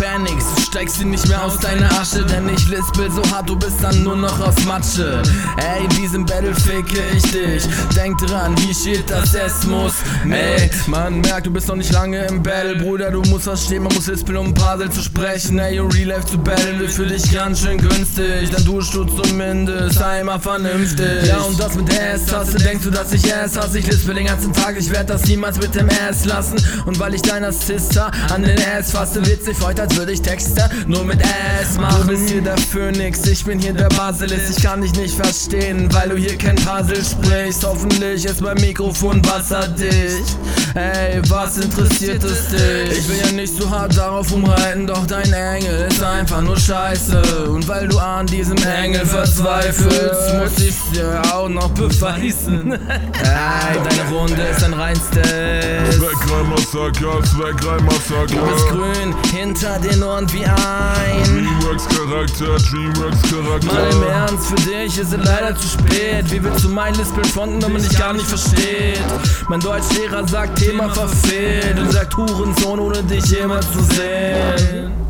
wär nix, du steigst hier nicht mehr aus deiner Asche, denn ich lispel so hart, du bist dann nur noch aus Matsche. Ey, in diesem Battle ficke ich dich, denk dran, wie shit das es muss. Ey, man merkt, du bist noch nicht lange im Battle, Bruder, du musst verstehen, man muss lispeln, um Puzzle zu sprechen. Ey, Real Life zu battlen wird für dich ganz schön günstig, dann duschst du zumindest einmal vernünftig. Ja, und das mit der S-Taste, denkst du, dass ich S hasse? Ich lispel den ganzen Tag, ich werd das niemals mit dem S lassen. Und weil ich deiner Sister an den S fasse, wird sie freut, als würde ich Texte nur mit S machen. Du bist hier der Phönix, ich bin hier der Basilisk. Ich kann dich nicht verstehen, weil du hier kein Puzzle sprichst. Hoffentlich ist mein Mikrofon wasserdicht. Ey, was interessiert es dich? Ich will ja nicht so hart darauf umreiten, doch dein Engel ist einfach nur scheiße. Und weil du an diesem Engel verzweifelst, muss ich's dir auch noch beweisen. Ey, deine Runde ist ein reinstes Swagrein-Massaker, Swagrein-Massaker. Du bist grün, hinter den Ohren wie ein Dreamworks-Charakter, Dreamworks-Charakter. Mal im Ernst, für dich ist es leider zu spät. Wie willst du mein Lispeln fronten, wenn man dich gar nicht versteht? Mein Deutschlehrer sagt, Thema verfehlt und sagt Hurensohn, ohne dich jemals zu sehen.